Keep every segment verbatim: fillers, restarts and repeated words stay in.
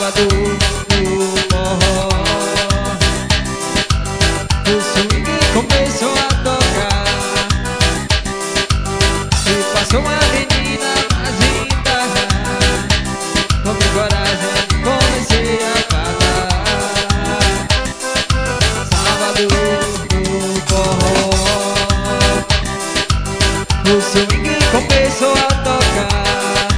Sábado no forró, o swing começou a tocar e passou uma menina mais linda. Tomei coragem, comecei a falar. Sábado no forró, o swing começou a tocar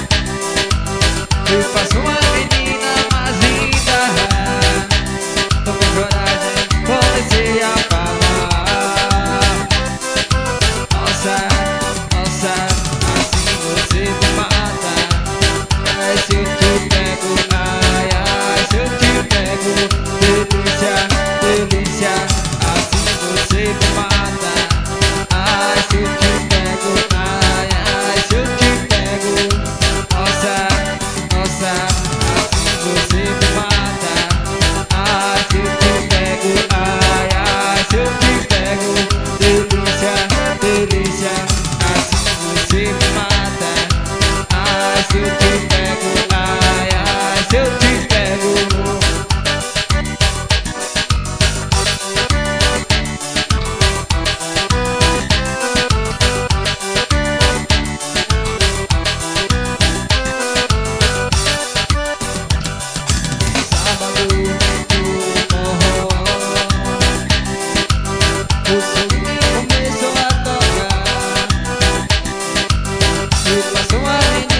e passou uma menina mais linda. Tomei coragem, comecei a falar. Nossa, nossa, assim você me mata. Ai, se eu te pego, ai, ai, se eu te pego. Delícia, delícia, assim você me mata. Ai, se eu te pego, ai, ai, se eu te pego. Nossa, nossa, assim você me mata. Ai, se eu te pego, ai, ai, se eu te pego. Delícia, delícia, assim você me mata. Ai, se eu te pego, ai, ai, se eu te pego. Sábado no forró, o swing começou a tocar e passou a menina